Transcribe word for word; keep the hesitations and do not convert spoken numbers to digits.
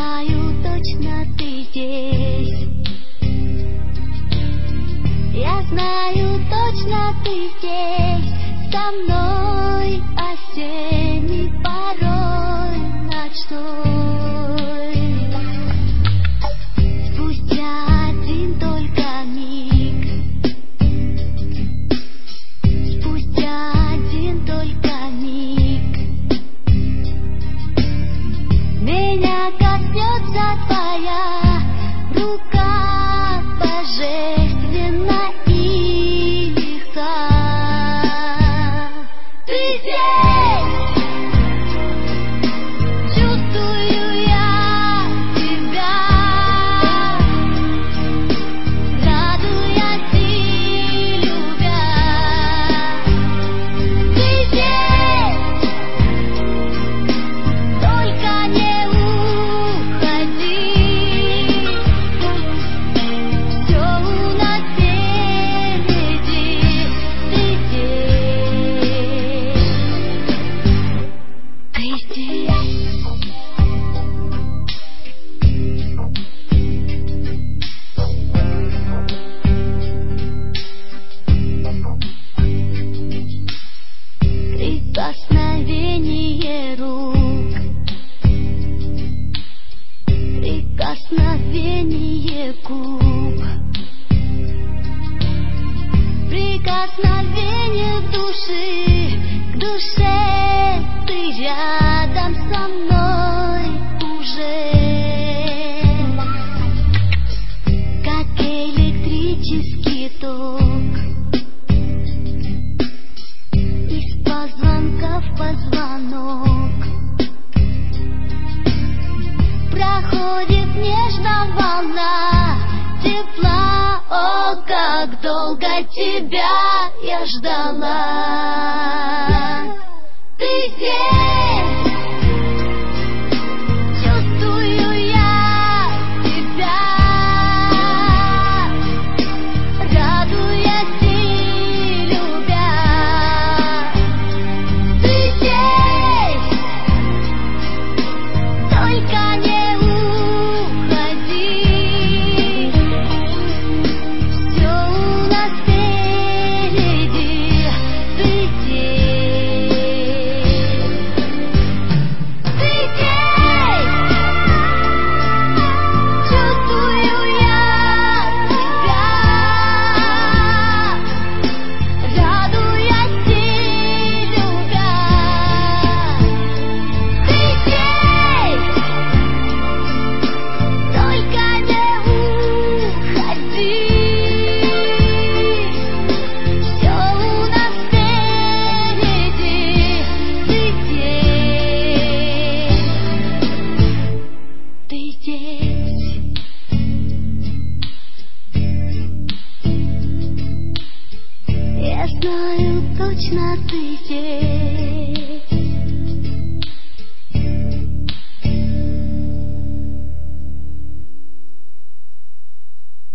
знаю точно, ты здесь. Я знаю точно, ты здесь со мной осенний порой ночной. Спустя один только миг, спустя один только миг, меня коснется твоя рука божественно и легка. Ты здесь, чувствую я тебя, радуясь и любя. Ты здесь, только не уходи, все у нас впереди. Ты здесь, ты здесь. Прикосновение рук, прикосновение губ, прикосновение души к душе. Ты рядом со мной уже, как электрический ток, из позвонка в позвонок проходит нежно волна тепла. О, как долго тебя я ждала. Ты здесь, чувствую я тебя, радуясь и любя. Ты здесь, только не уходи, все у нас впереди. Ты здесь, ты здесь, чувствую я тебя, радуясь и любя. Ты здесь, только не уходи, все у нас впереди. Ты здесь, ты здесь. Я знаю точно, ты здесь.